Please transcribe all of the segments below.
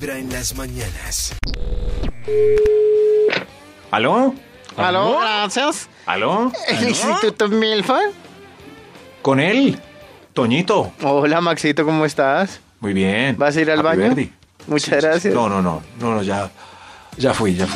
Vibra en las mañanas. ¿Aló? Aló, gracias. ¿Aló? ¿El Instituto Milford? ¿Con él? Toñito. Hola, Maxito, ¿cómo estás? Muy bien. ¿Vas a ir al Happy baño? birthday. Muchas gracias. No, ya fui. Ya.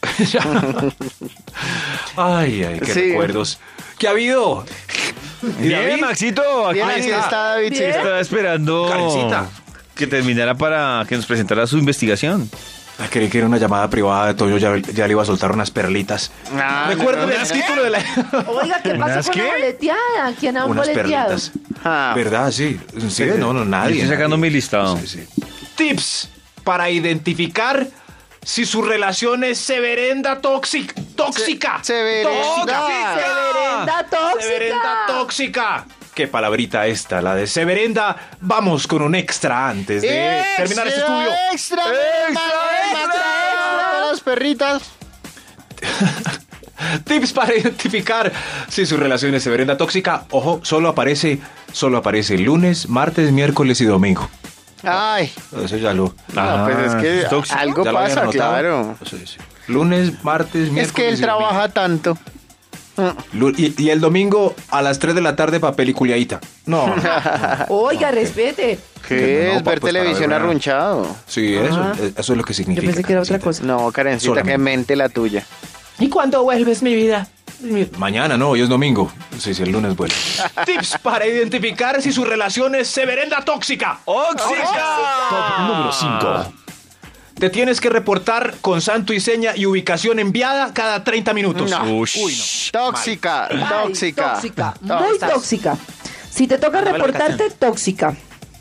Ay, qué Sí. recuerdos. ¿Qué ha habido? ¿Y Bien, David? Maxito, aquí Bien, ahí está David. Sí, estaba esperando Karencita. que terminara para que nos presentara su investigación. Ay, creí que era una llamada privada de Toño, ya le iba a soltar unas perlitas. Recuerden el título de la... Oiga, ¿qué pasó con qué? la boleteada? ¿Quién ha unas boleteado? perlitas. Ah, ¿Verdad? Sí. Sí, no, nadie. Estoy sacando nadie. mi listado. Sí. Tips para identificar si su relación es severenda tóxica. Severenda. Severenda tóxica. Severenda tóxica. Qué palabrita esta, la de severenda. Vamos con un extra antes de terminar este estudio. ¡Extra! Todas las perritas. Tips para identificar si su relación es severenda tóxica. Ojo, solo aparece lunes, martes, miércoles y domingo. Ay, Eso ya lo... no, pues es que tóxico. algo ya lo habían pasa, anotado. claro. Sí. Lunes, martes, miércoles Es que él y domingo. trabaja tanto. Y el domingo a las 3 de la tarde papel y culiadita. No. Oiga, respete. ¿Qué No, es ver pues, televisión para ver, arrunchado? Sí, Ah. eso es lo que Yo significa. pensé que era otra Karencita. cosa. No, Karencita, Solamente. que mente la tuya. ¿Y cuándo vuelves, mi vida? Mañana no, hoy es domingo. Sí, el lunes vuelve. Tips para identificar si su relación es severenda tóxica. ¡Óxica! Número 5. Te tienes que reportar con santo y seña y ubicación enviada cada 30 minutos. No. Ush. Tóxica, Ay, tóxica. tóxica. Muy tóxica. Si te toca reportarte, tóxica.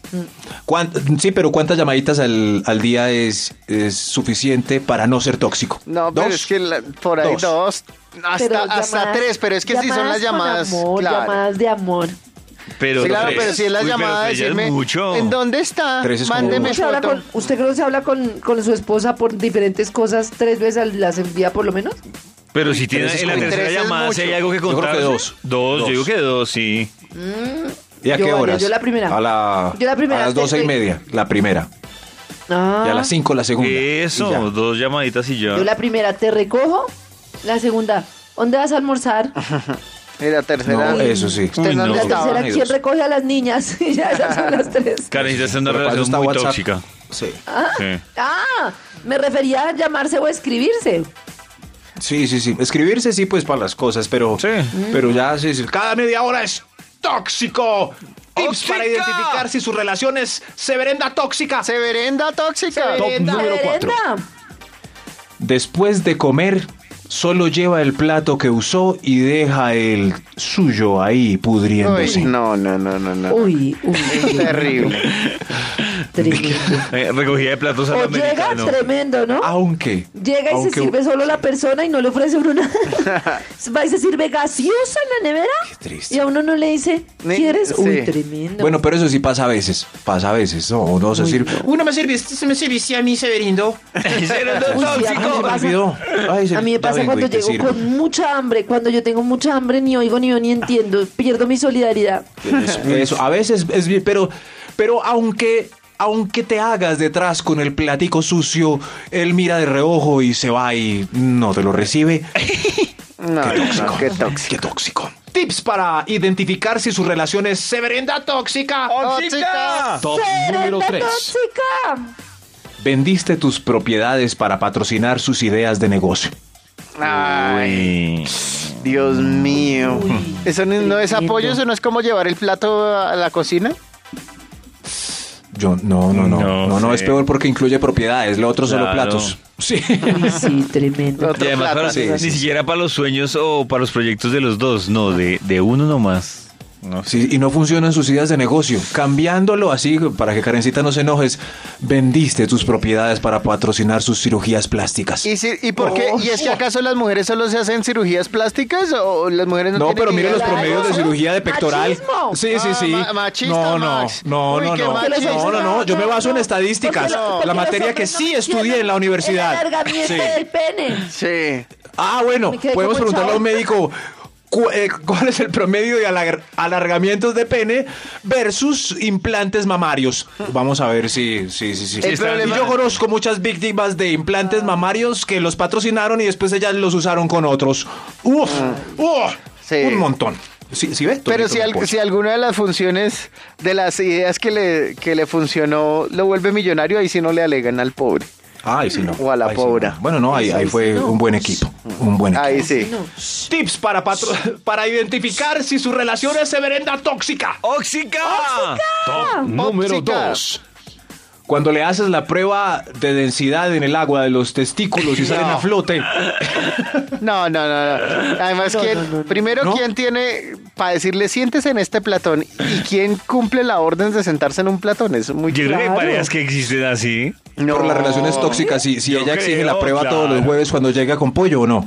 Sí, pero ¿cuántas llamaditas al día es suficiente para no ser tóxico? No, pero ¿Dos? es que por ahí dos. Pero Hasta llamadas- tres, pero es que si son las con clamas. amor, Claro. llamadas de amor. Pero, Sí, claro, tres. pero si es la Uy, pero llamada de tres ya es decirme, mucho. ¿en dónde está? Tres es como Mándeme mucho. foto. ¿Usted creo que se habla con su esposa por diferentes cosas 3 veces las envía por lo menos? Pero si tiene tres es en la como- tercera tres es llamada, si hay mucho. algo que Yo creo contar. que dos. Yo digo que dos, sí. ¿Y a Yo, qué María, horas? yo la primera. Yo la primera, A las 12:30, la primera. Ah, Y a las 5 la segunda. Eso, Y ya. dos llamaditas y ya. yo la primera te recojo, la segunda, ¿dónde vas a almorzar? Y la tercera. No, eso sí. Usted Uy, no no. La estaba. tercera, Unidos. ¿quién recoge a las niñas? Y ya esas son las 3. Karencita está en una Pero para eso relación está muy WhatsApp. tóxica. Sí. Sí. Me refería a llamarse o escribirse. Sí. Escribirse sí, pues para las cosas, pero, Sí. pero ya sí, cada media hora es tóxico. Tips ¡Tóxica! para identificar si su relación es severenda tóxica. Severenda tóxica. número 4. Severenda. Después de comer, solo lleva el plato que usó y deja el suyo ahí pudriéndose. Uy, no. Uy, Terrible. tremendo. Recogida de platos al O llega americano. tremendo, ¿no? Aunque Llega y aunque- se sirve solo la persona y no le ofrece a uno nada. Va y se sirve gaseosa en la nevera. Qué triste. Y a uno no le dice, ¿quieres? Sí. Uy, tremendo. Bueno, pero eso sí pasa a veces. No, no se Uy, sirve. no. Uno me sirviste, se me sirviste a mí, Severindo. Severendo Uy, sí, a mí tóxico. me pasa. Olvidó. Ay, A mí me ya pasa vengo cuando y te llego sirvo. con mucha hambre. Cuando yo tengo mucha hambre, ni oigo, ni veo, ni entiendo. Pierdo mi solidaridad. Eso, a veces es bien, pero aunque te hagas detrás con el platico sucio, él mira de reojo y se va y no te lo recibe. No, Qué tóxico. qué tóxico. Qué tóxico. Tips para identificar si su relación es severenda tóxica. ¡Tóxica! Top número ¡Severenda 3. tóxica! Vendiste tus propiedades para patrocinar sus ideas de negocio. Ay, Uy. Dios mío. Uy, ¿Eso no es tremendo. apoyo? ¿Eso no es como llevar el plato a la cocina? Yo, no, es sé. peor porque incluye propiedades, lo otro solo Claro. platos. Sí. Uy, sí, tremendo. Otro Y además plato. para- ni siquiera para los sueños o para los proyectos de los dos, no, de uno nomás. No. Sí, y no funcionan sus ideas de negocio. Cambiándolo así, para que Karencita no se enojes, vendiste tus propiedades para patrocinar sus cirugías plásticas. ¿Y por qué? Oh, ¿Y es que acaso las mujeres solo se hacen cirugías plásticas o las mujeres no No, tienen pero mire los idea? promedios de cirugía de pectoral. Machismo. Sí, sí. Machista, Max. No, Uy, qué machista. no. Yo me baso en estadísticas. Porque La los materia hombres que no sí mencionan estudié en la universidad. El alargamiento Sí. del pene. Sí. Ah, bueno, Me quedé podemos como preguntarle a un chavo. médico. ¿Cuál es el promedio de alargamientos de pene versus implantes mamarios? Vamos a ver si. El problema- Y yo conozco muchas víctimas de implantes mamarios que los patrocinaron y después ellas los usaron con otros. ¡Uf! Sí. Un montón. ¿Sí ves? Pero si alguna de las funciones, de las ideas que le funcionó, lo vuelve millonario, ahí sí no le alegan al pobre. Ay, sí, no. O a la Ay, sí, pobre. no. Bueno, no, ahí fue un buen equipo. Un buen equipo. Ahí sí. Tips para identificar si su relación es severenda tóxica. ¡Óxica! Top número Óxica. 2. Cuando le haces la prueba de densidad en el agua de los testículos y salen a flote. No. Además, primero, ¿No? ¿quién tiene para decirle siéntese en este platón? ¿Y quién cumple la orden de sentarse en un platón? Eso es muy Yo creo que hay Claro. parejas que existen así. No. Por las relaciones tóxicas, si Yo ella exige creo, la prueba claro. todos los jueves cuando llega con pollo o no.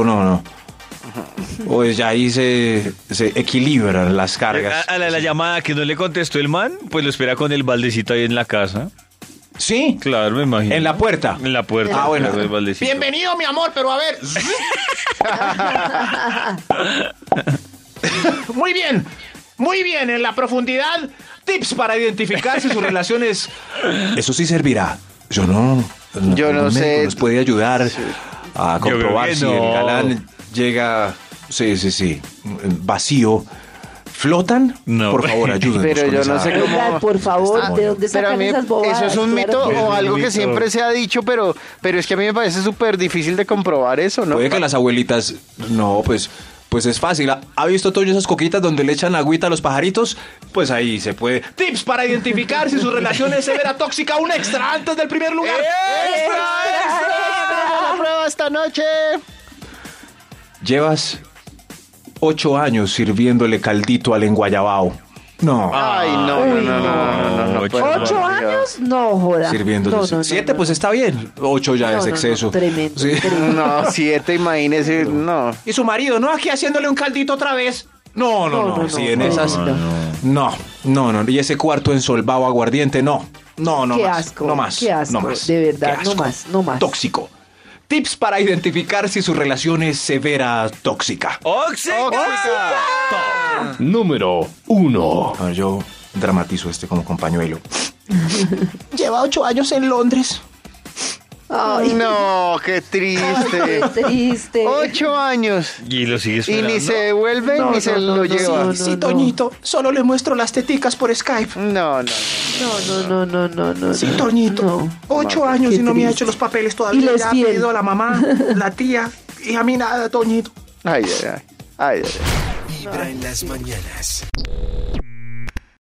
O ya ahí se equilibran las cargas. A la llamada que no le contestó el man, pues lo espera con el baldecito ahí en la casa. Sí, Claro, me imagino. en la puerta. En la puerta. Ah, bueno. claro, el baldecito. Bienvenido, mi amor, pero a ver. Muy bien, en la profundidad, tips para identificar si su relación es... Eso sí servirá. Yo no sé. médico nos puede ayudar a Yo creo comprobar que si no. el galán llega, vacío. ¿Flotan? No. Por favor, ayúdenos. Pero con yo esa- no sé cómo... Oigan, por favor, ¿de dónde Pero a sacan mí esas bobadas? eso es un Claro mito que o no. algo que mito. siempre se ha dicho, pero es que a mí me parece súper difícil de comprobar eso, ¿no? Puede que las abuelitas... No, pues es fácil. ¿Ha visto Toño esas coquitas donde le echan agüita a los pajaritos? Pues ahí se puede. Tips para identificar si su relación es severa tóxica. Un extra antes del primer lugar. ¡La prueba esta noche! Llevas 8 años sirviéndole caldito al enguayabao. No. Ay, no puedo. 8 años, no joda. Sirviéndole. No, 7, no. pues está bien. 8 ya es exceso. Tremendo, Sí. tremendo. No, 7, imagínese, no. Y su marido, ¿no? Aquí haciéndole un caldito otra vez. No. Sí, en esas. No. Y ese cuarto ensolvado aguardiente, no. No Qué más. asco, No más. qué asco, no más. de verdad, Qué no asco. más, no más. Tóxico. Tips para identificar si su relación es severa tóxica. ¡Óxica! Número 1. A ver, yo dramatizo como con pañuelo. Lleva 8 años en Londres. Ay, No, qué triste. qué triste. 8 años. Y lo sigue Y esperando. ni se devuelve No, ni se no, lo no, lleva. no, Sí, Toñito, solo le muestro las teticas por Skype. No. No. Sí, Toñito. No. 8 años Qué y no me ha triste. hecho los papeles Y todavía. les Ya ha fiel. pedido a la mamá, la tía, y a mí nada, Toñito. Ay. Vibra en las mañanas.